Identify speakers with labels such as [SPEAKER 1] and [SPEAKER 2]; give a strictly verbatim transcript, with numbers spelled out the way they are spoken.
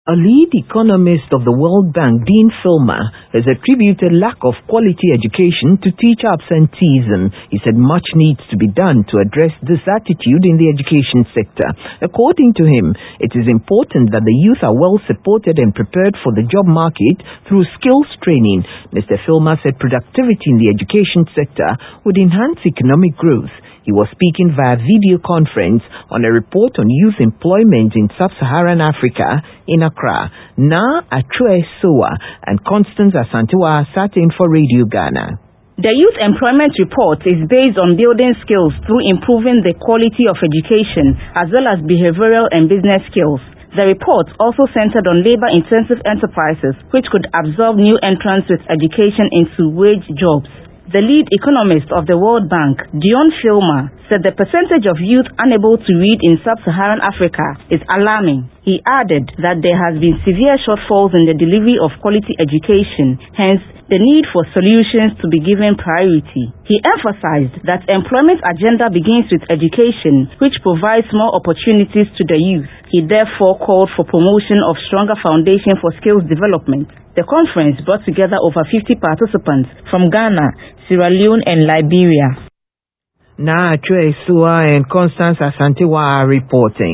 [SPEAKER 1] A lead economist of the World Bank, Dean Filmer, has attributed lack of quality education to teacher absenteeism. He said much needs to be done to address this attitude in the education sector. According to him, it is important that the youth are well supported and prepared for the job market through skills training. Mister Filmer said productivity in the education sector would enhance economic growth. He was speaking via video conference on a report on youth employment in sub-Saharan Africa in Accra. Na Achue Soa and Constance Asantewa sat in for Radio Ghana.
[SPEAKER 2] The Youth Employment Report is based on building skills through improving the quality of education as well as behavioral and business skills. The report also centered on labor-intensive enterprises which could absorb new entrants with education into wage jobs. The lead economist of the World Bank, Dean Filmer, said the percentage of youth unable to read in sub-Saharan Africa is alarming. He added that there has been severe shortfalls in the delivery of quality education, hence the need for solutions to be given priority. He emphasized that employment agenda begins with education, which provides more opportunities to the youth. He therefore called for promotion of stronger foundation for skills development. The conference brought together over fifty participants from Ghana, Sierra Leone and Liberia.
[SPEAKER 1] Na Achue Soa and Constance Asantewa are reporting.